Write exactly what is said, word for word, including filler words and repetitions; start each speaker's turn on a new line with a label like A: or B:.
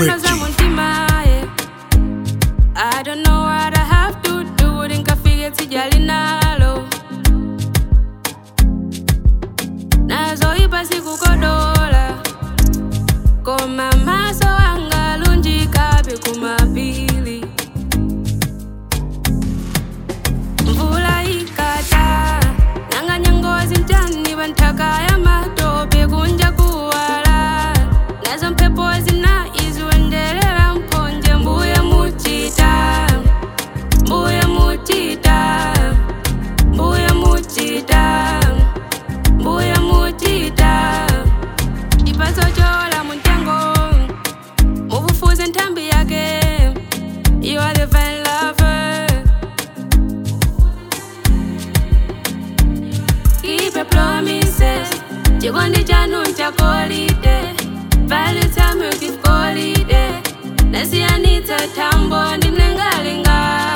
A: I don't know what I have to do. Nikafika sijali nalo. Nazoipa sikukodola. Koma maso anga lunjikabe kumapili. Mvula ikata. Nanganya ngozi ntani bantaka ya matope kunja kuwala. Nazo mpepo zina izuendelela mponje mbuya muchita. Mbuya muchita. Mbuya muchita. Mbuya muchita. Ipaso chola muntengo. Mufufuze ntambi yake. You are the fine lover. Keep your promises. Chikondi chanu chakolide. Value time you keep holiday. Nasi anita tambo ndi mlengalenga.